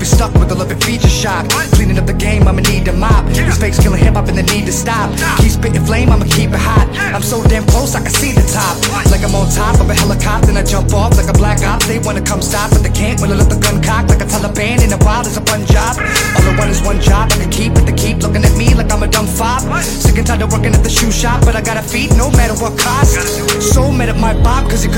stuck with a love and feature shop. Cleaning up the game, I'ma need to mop. These fakes killing hip hop and they need to stop. Keep spitting flame, I'ma keep it hot. I'm so damn close, I can see the top. Like I'm on top of a helicopter and I jump off like a black op. They wanna come stop, but they can't when I let the gun cock. Like a Taliban in the wild, it's a fun job. All I want is one job, I can keep it. They keep looking at me like I'm a dumb fob. Sick and tired of working at the shoe shop, but I gotta feed no matter what cost. So mad at my bob, cause he couldn't